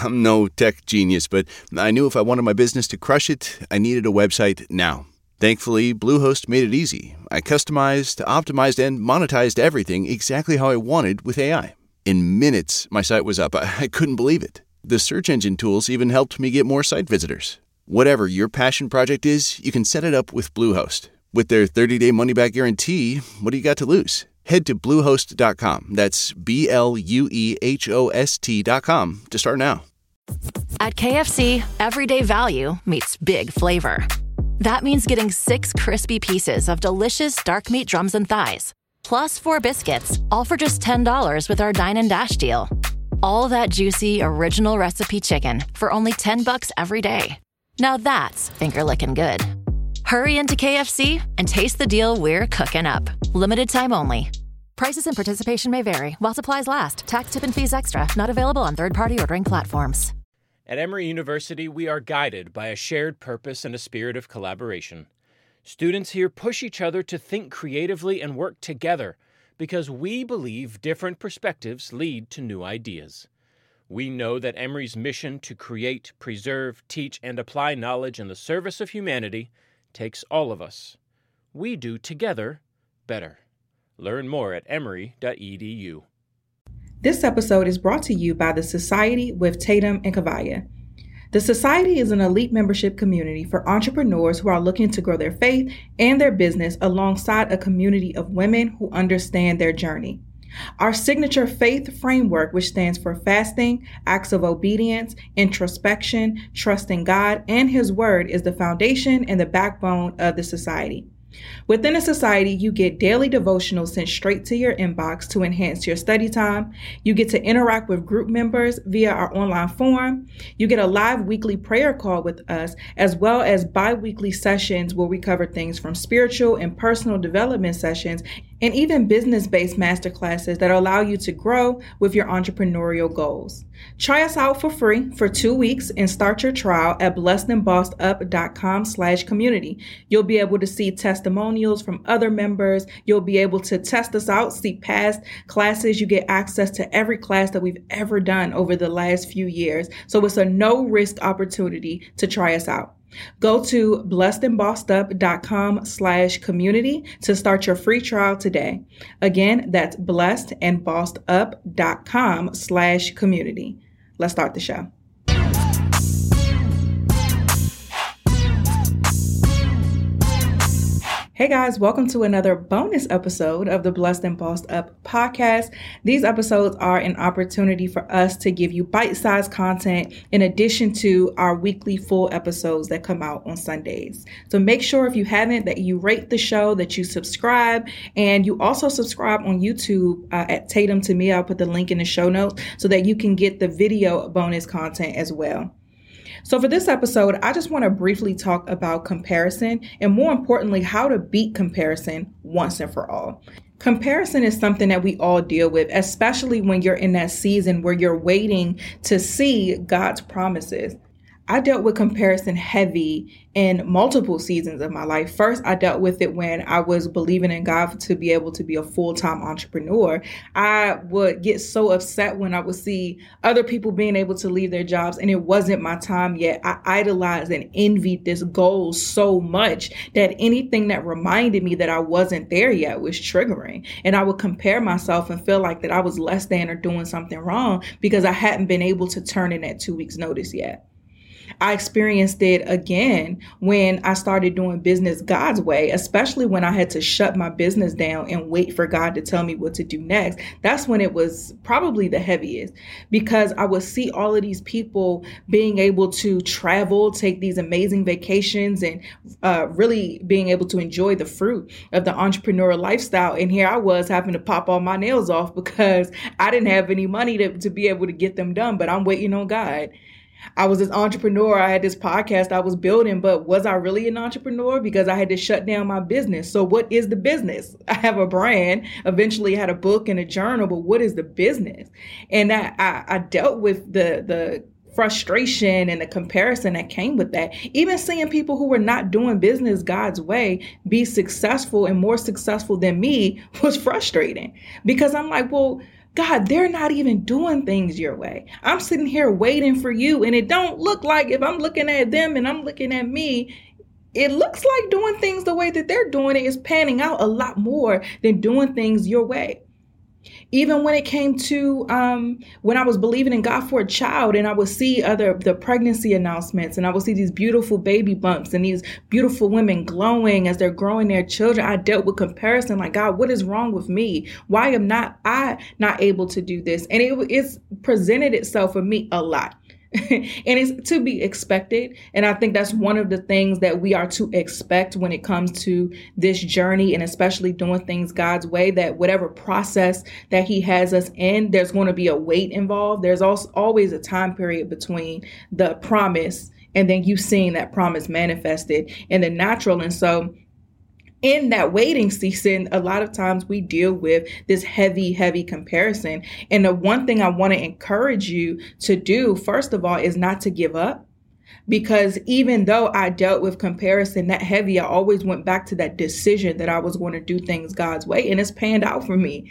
I'm no tech genius, but I knew if I wanted my business to crush it, I needed a website now. Thankfully, Bluehost made it easy. I customized, optimized, and monetized everything exactly how I wanted with AI. In minutes, my site was up. I couldn't believe it. The search engine tools even helped me get more site visitors. Whatever your passion project is, you can set it up with Bluehost. With their 30-day money-back guarantee, what do you got to lose? Head to Bluehost.com. That's BLUEHOST.com to start now. At KFC, everyday value meets big flavor. That means getting 6 crispy pieces of delicious dark meat drums and thighs, plus 4 biscuits, all for just $10 with our Dine and Dash deal. All that juicy, original recipe chicken for only $10 every day. Now that's finger-licking good. Hurry into KFC and taste the deal we're cooking up. Limited time only. Prices and participation may vary while supplies last. Tax, tip, and fees extra. Not available on third-party ordering platforms. At Emory University, we are guided by a shared purpose and a spirit of collaboration. Students here push each other to think creatively and work together because we believe different perspectives lead to new ideas. We know that Emory's mission to create, preserve, teach, and apply knowledge in the service of humanity takes all of us. We do together better. Learn more at emory.edu. This episode is brought to you by the Society with Tatum and Kavaya. The Society is an elite membership community for entrepreneurs who are looking to grow their faith and their business alongside a community of women who understand their journey. Our signature faith framework, which stands for fasting, acts of obedience, introspection, trusting God, and His Word, is the foundation and the backbone of the Society. Within the Society, you get daily devotionals sent straight to your inbox to enhance your study time. You get to interact with group members via our online forum. You get a live weekly prayer call with us, as well as bi-weekly sessions where we cover things from spiritual and personal development sessions, and even business-based masterclasses that allow you to grow with your entrepreneurial goals. Try us out for free for 2 weeks and start your trial at blessedandbossedup.com/community. You'll be able to see testimonials from other members. You'll be able to test us out, see past classes. You get access to every class that we've ever done over the last few years. So it's a no-risk opportunity to try us out. Go to blessedandbossedup.com/community to start your free trial today. Again, that's blessedandbossedup.com/community. Let's start the show. Hey guys, welcome to another bonus episode of the Blessed and Bossed Up podcast. These episodes are an opportunity for us to give you bite-sized content in addition to our weekly full episodes that come out on Sundays. So make sure if you haven't that you rate the show, that you subscribe, and you also subscribe on YouTube at Tatum to Me. I'll put the link in the show notes so that you can get the video bonus content as well. So for this episode, I just want to briefly talk about comparison and more importantly, how to beat comparison once and for all. Comparison is something that we all deal with, especially when you're in that season where you're waiting to see God's promises. I dealt with comparison heavy in multiple seasons of my life. First, I dealt with it when I was believing in God to be able to be a full-time entrepreneur. I would get so upset when I would see other people being able to leave their jobs and it wasn't my time yet. I idolized and envied this goal so much that anything that reminded me that I wasn't there yet was triggering. And I would compare myself and feel like that I was less than or doing something wrong because I hadn't been able to turn in that 2 weeks notice yet. I experienced it again when I started doing business God's way, especially when I had to shut my business down and wait for God to tell me what to do next. That's when it was probably the heaviest because I would see all of these people being able to travel, take these amazing vacations and really being able to enjoy the fruit of the entrepreneurial lifestyle. And here I was having to pop all my nails off because I didn't have any money to be able to get them done, but I'm waiting on God. I was this entrepreneur. I had this podcast I was building, but was I really an entrepreneur? Because I had to shut down my business. So what is the business? I have a brand, eventually had a book and a journal, but what is the business? And I dealt with the frustration and the comparison that came with that. Even seeing people who were not doing business God's way be successful and more successful than me was frustrating because I'm like, well, God, they're not even doing things your way. I'm sitting here waiting for you. And it don't look like, if I'm looking at them and I'm looking at me, it looks like doing things the way that they're doing it is panning out a lot more than doing things your way. Even when it came to when I was believing in God for a child, and I would see the pregnancy announcements, and I would see these beautiful baby bumps and these beautiful women glowing as they're growing their children, I dealt with comparison, like, God, what is wrong with me? Why am I not able to do this? And it's presented itself for me a lot. And it's to be expected. And I think that's one of the things that we are to expect when it comes to this journey, and especially doing things God's way, that whatever process that he has us in, there's going to be a wait involved. There's also always a time period between the promise and then you seeing that promise manifested in the natural. And so in that waiting season, a lot of times we deal with this heavy comparison. And the one thing I want to encourage you to do, first of all, is not to give up. Because even though I dealt with comparison that heavy, I always went back to that decision that I was going to do things God's way. And it's panned out for me.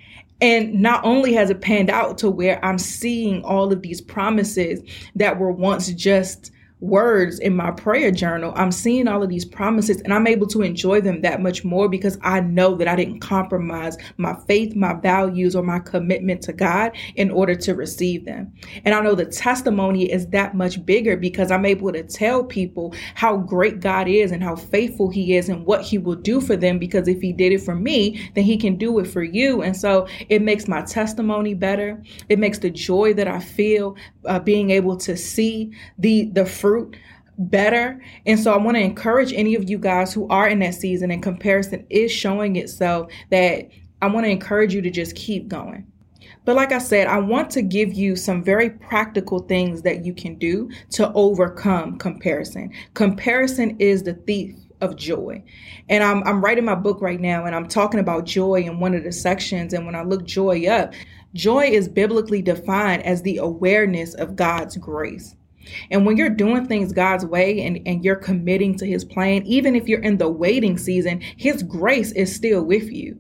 And not only has it panned out to where I'm seeing all of these promises that were once just words in my prayer journal, I'm seeing all of these promises and I'm able to enjoy them that much more because I know that I didn't compromise my faith, my values, or my commitment to God in order to receive them. And I know the testimony is that much bigger because I'm able to tell people how great God is and how faithful he is and what he will do for them, because if he did it for me, then he can do it for you. And so it makes my testimony better. It makes the joy that I feel being able to see the fruit better. And so I want to encourage any of you guys who are in that season and comparison is showing itself, that I want to encourage you to just keep going. But like I said, I want to give you some very practical things that you can do to overcome comparison. Comparison is the thief of joy. And I'm writing my book right now, and I'm talking about joy in one of the sections. And when I look joy up, joy is biblically defined as the awareness of God's grace. And when you're doing things God's way and you're committing to his plan, even if you're in the waiting season, his grace is still with you.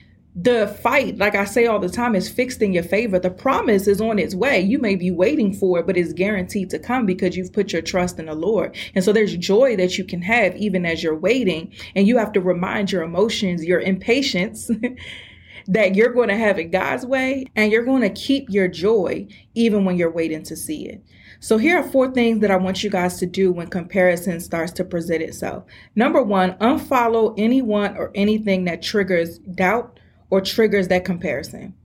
The fight, like I say all the time, is fixed in your favor. The promise is on its way. You may be waiting for it, but it's guaranteed to come because you've put your trust in the Lord. And so there's joy that you can have even as you're waiting. And you have to remind your emotions, your impatience, that you're going to have it God's way, and you're going to keep your joy even when you're waiting to see it. So here are 4 things that I want you guys to do when comparison starts to present itself. Number 1, unfollow anyone or anything that triggers doubt or triggers that comparison.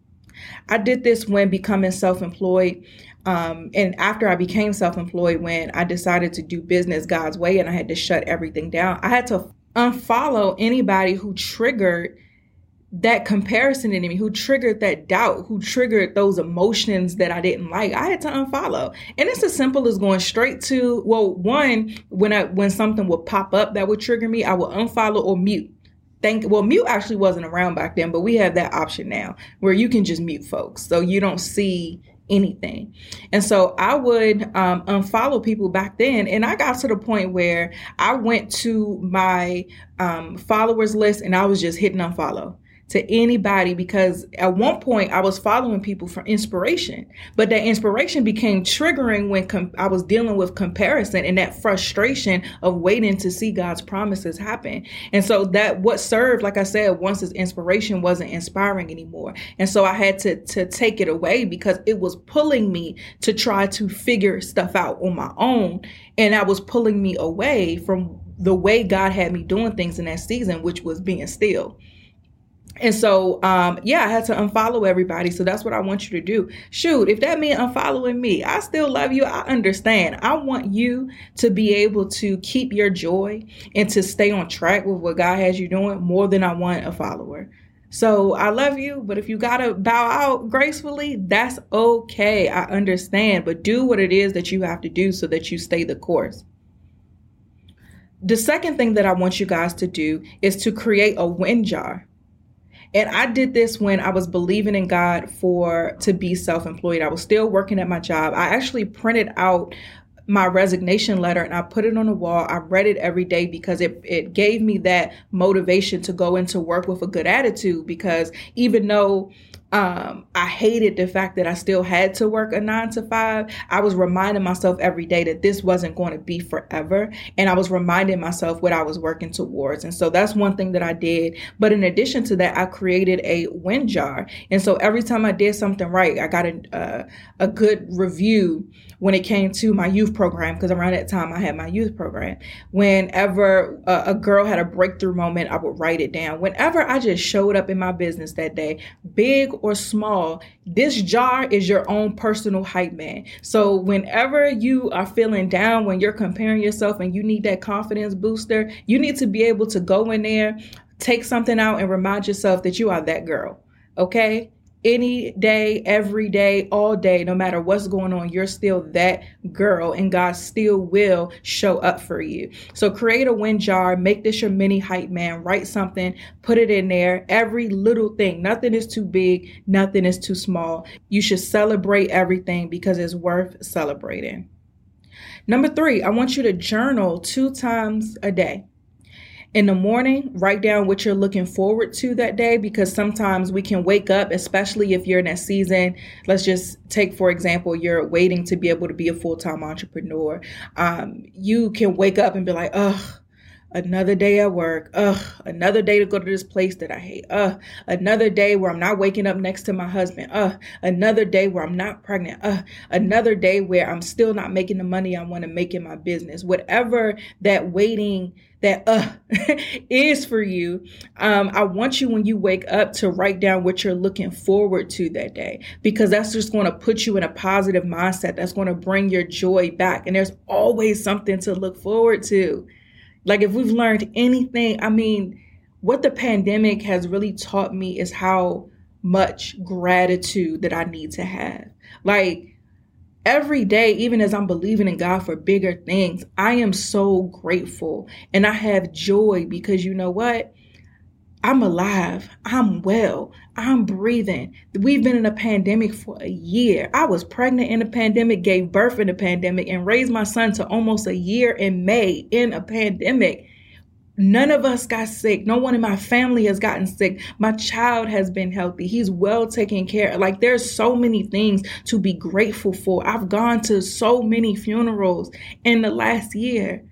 I did this when becoming self-employed. And after I became self-employed, when I decided to do business God's way and I had to shut everything down, I had to unfollow anybody who triggered that comparison in me, who triggered that doubt, who triggered those emotions that I didn't like. I had to unfollow. And it's as simple as going straight to, well, one, when something would pop up that would trigger me, I would unfollow or mute. Mute actually wasn't around back then, but we have that option now where you can just mute folks so you don't see anything. And so I would unfollow people back then. And I got to the point where I went to my followers list and I was just hitting unfollow to anybody, because at one point I was following people for inspiration, but that inspiration became triggering when I was dealing with comparison and that frustration of waiting to see God's promises happen. And so that what served, like I said, once as inspiration wasn't inspiring anymore. And so I had to take it away because it was pulling me to try to figure stuff out on my own. And that was pulling me away from the way God had me doing things in that season, which was being still. And so, I had to unfollow everybody. So that's what I want you to do. Shoot, if that means unfollowing me, I still love you. I understand. I want you to be able to keep your joy and to stay on track with what God has you doing more than I want a follower. So I love you, but if you got to bow out gracefully, that's okay. I understand, but do what it is that you have to do so that you stay the course. The second thing that I want you guys to do is to create a win jar. And I did this when I was believing in God to be self-employed. I was still working at my job. I actually printed out my resignation letter and I put it on the wall. I read it every day because it gave me that motivation to go into work with a good attitude, because even though I hated the fact that I still had to work a 9 to 5. I was reminding myself every day that this wasn't going to be forever. And I was reminding myself what I was working towards. And so that's one thing that I did. But in addition to that, I created a win jar. And so every time I did something right, I got a good review when it came to my youth program, because around that time I had my youth program. Whenever a girl had a breakthrough moment, I would write it down. Whenever I just showed up in my business that day, big or small, this jar is your own personal hype man. So whenever you are feeling down, when you're comparing yourself and you need that confidence booster, you need to be able to go in there, take something out and remind yourself that you are that girl. Okay? Any day, every day, all day, no matter what's going on, you're still that girl and God still will show up for you. So create a win jar, make this your mini hype man, write something, put it in there, every little thing. Nothing is too big, nothing is too small. You should celebrate everything because it's worth celebrating. Number 3, I want you to journal 2 times a day. In the morning, write down what you're looking forward to that day, because sometimes we can wake up, especially if you're in that season. Let's just take, for example, you're waiting to be able to be a full-time entrepreneur. You can wake up and be like, ugh, another day at work. Ugh, another day to go to this place that I hate. Another day where I'm not waking up next to my husband. Another day where I'm not pregnant. Another day where I'm still not making the money I want to make in my business. Whatever that waiting that is for you, I want you, when you wake up, to write down what you're looking forward to that day, because that's just going to put you in a positive mindset. That's going to bring your joy back. And there's always something to look forward to. Like, if we've learned anything, I mean, what the pandemic has really taught me is how much gratitude that I need to have. Like, every day, even as I'm believing in God for bigger things, I am so grateful and I have joy because you know what? I'm alive. I'm well. I'm breathing. We've been in a pandemic for a year. I was pregnant in the pandemic, gave birth in the pandemic, and raised my son to almost a year in May in a pandemic. None of us got sick. No one in my family has gotten sick. My child has been healthy. He's well taken care of. Like, there's so many things to be grateful for. I've gone to so many funerals in the last year.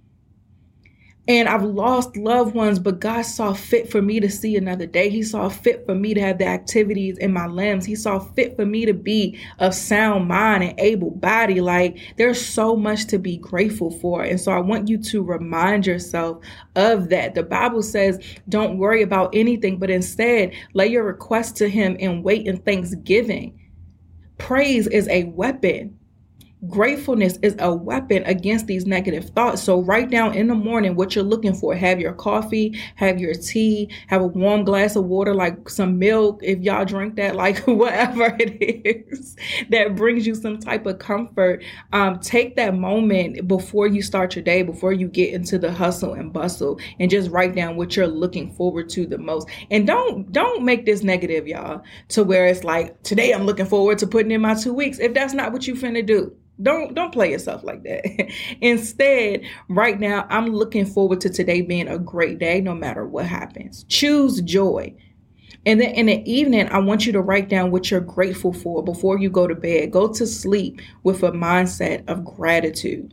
And I've lost loved ones, but God saw fit for me to see another day. He saw fit for me to have the activities in my limbs. He saw fit for me to be of sound mind and able body. Like, there's so much to be grateful for. And so I want you to remind yourself of that. The Bible says, don't worry about anything, but instead lay your request to Him and wait in thanksgiving. Praise is a weapon. Gratefulness is a weapon against these negative thoughts. So write down in the morning what you're looking for. Have your coffee, have your tea, have a warm glass of water, like some milk, if y'all drink that, like whatever it is that brings you some type of comfort. Take that moment before you start your day, before you get into the hustle and bustle, and just write down what you're looking forward to the most. And don't make this negative, y'all, to where it's like, today I'm looking forward to putting in my 2 weeks. If that's not what you finna do, don't play yourself like that. Instead, right now, I'm looking forward to today being a great day, no matter what happens. Choose joy. And then in the evening, I want you to write down what you're grateful for before you go to bed. Go to sleep with a mindset of gratitude.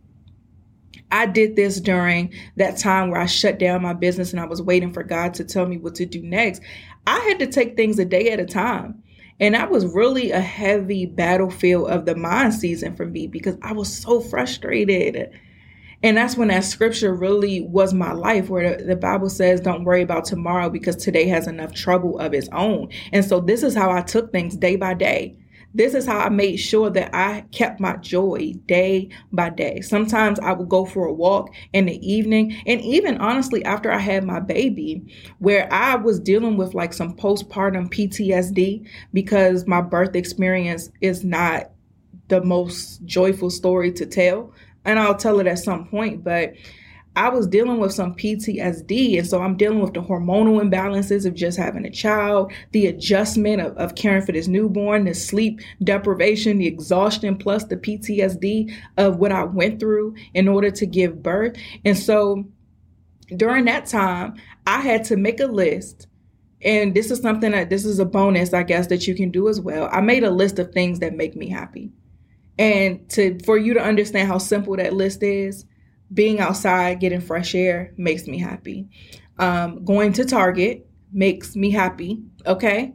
I did this during that time where I shut down my business and I was waiting for God to tell me what to do next. I had to take things a day at a time. And that was really a heavy battlefield of the mind season for me because I was so frustrated. And that's when that scripture really was my life, where the Bible says, don't worry about tomorrow because today has enough trouble of its own. And so this is how I took things day by day. This is how I made sure that I kept my joy day by day. Sometimes I would go for a walk in the evening. And even honestly, after I had my baby, where I was dealing with like some postpartum PTSD because my birth experience is not the most joyful story to tell. And I'll tell it at some point, but I was dealing with some PTSD. And so I'm dealing with the hormonal imbalances of just having a child, the adjustment of caring for this newborn, the sleep deprivation, the exhaustion, plus the PTSD of what I went through in order to give birth. And so during that time, I had to make a list And this is something this is a bonus, I guess, that you can do as well. I made a list of things that make me happy. And for you to understand how simple that list is, being outside, getting fresh air makes me happy. Going to Target makes me happy. Okay.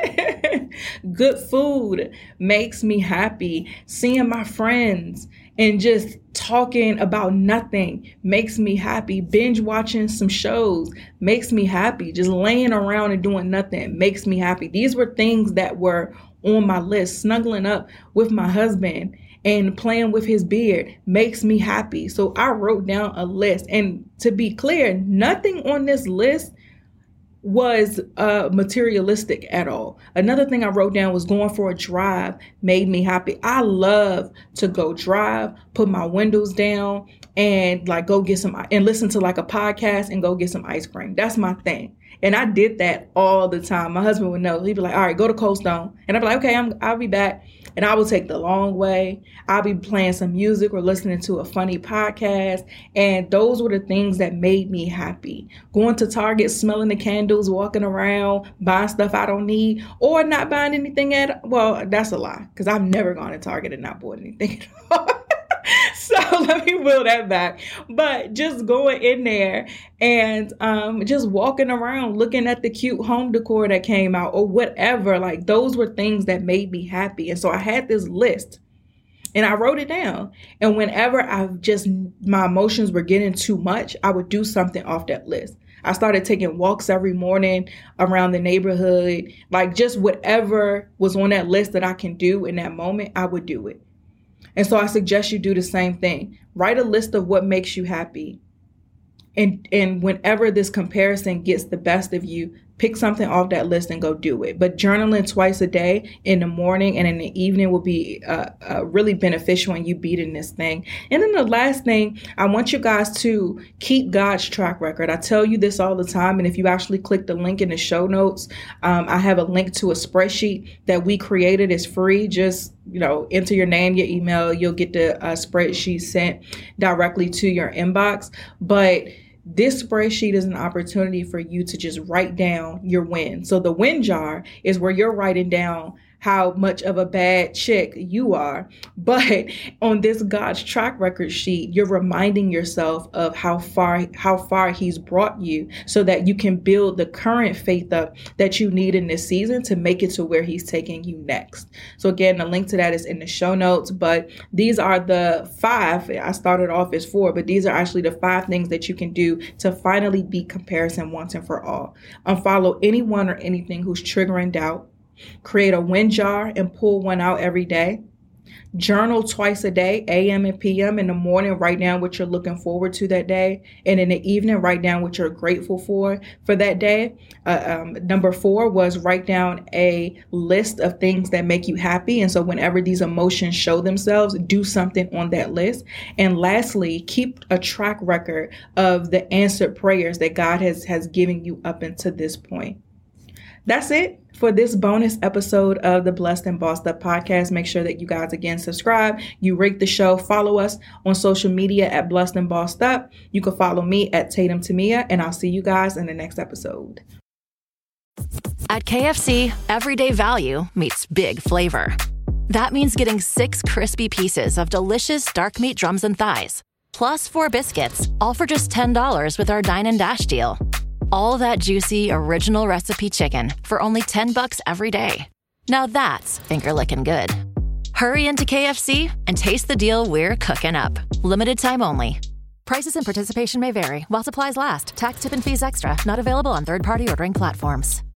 Good food makes me happy. Seeing my friends and just talking about nothing makes me happy. Binge watching some shows makes me happy. Just laying around and doing nothing makes me happy. These were things that were on my list. Snuggling up with my husband and playing with his beard makes me happy. So I wrote down a list. And to be clear, nothing on this list was materialistic at all. Another thing I wrote down was going for a drive made me happy. I love to go drive, put my windows down and like go get some and listen to like a podcast and go get some ice cream. That's my thing. And I did that all the time. My husband would know. He'd be like, all right, go to Cold Stone. And I'd be like, okay, I'll be back. And I will take the long way. I'll be playing some music or listening to a funny podcast. And those were the things that made me happy. Going to Target, smelling the candles, walking around, buying stuff I don't need, or not buying anything well, that's a lie, because I've never gone to Target and not bought anything at all. So let me wheel that back. But just going in there and just walking around, looking at the cute home decor that came out or whatever, like those were things that made me happy. And so I had this list and I wrote it down. And whenever my emotions were getting too much, I would do something off that list. I started taking walks every morning around the neighborhood, like just whatever was on that list that I can do in that moment, I would do it. And so I suggest you do the same thing. Write a list of what makes you happy. And whenever this comparison gets the best of you, pick something off that list and go do it. But journaling twice a day in the morning and in the evening will be really beneficial in you beating this thing. And then the last thing, I want you guys to keep God's track record. I tell you this all the time. And if you actually click the link in the show notes, I have a link to a spreadsheet that we created. It's free. Just enter your name, your email. You'll get the spreadsheet sent directly to your inbox. But this spreadsheet is an opportunity for you to just write down your win. So the win jar is where you're writing down how much of a bad chick you are. But on this God's track record sheet, you're reminding yourself of how far he's brought you so that you can build the current faith up that you need in this season to make it to where he's taking you next. So again, the link to that is in the show notes, but these are the 5. I started off as 4, but these are actually the 5 things that you can do to finally beat comparison once and for all. Unfollow anyone or anything who's triggering doubt. Create a win jar and pull one out every day. Journal twice a day, AM and PM. In the morning, write down what you're looking forward to that day. And in the evening, write down what you're grateful for that day. Number 4 was write down a list of things that make you happy. And so whenever these emotions show themselves, do something on that list. And lastly, keep a track record of the answered prayers that God has given you up until this point. That's it for this bonus episode of the Blessed and Bossed Up podcast. Make sure that you guys again subscribe, you rate the show, follow us on social media at Blessed and Bossed Up. You can follow me at Tatum Tamia, and I'll see you guys in the next episode. At KFC, everyday value meets big flavor. That means getting 6 crispy pieces of delicious dark meat drums and thighs, plus 4 biscuits, all for just $10 with our Dine and Dash deal. All that juicy, original recipe chicken for only $10 every day. Now that's finger-licking good. Hurry into KFC and taste the deal we're cooking up. Limited time only. Prices and participation may vary while supplies last. Tax, tip, and fees extra. Not available on third-party ordering platforms.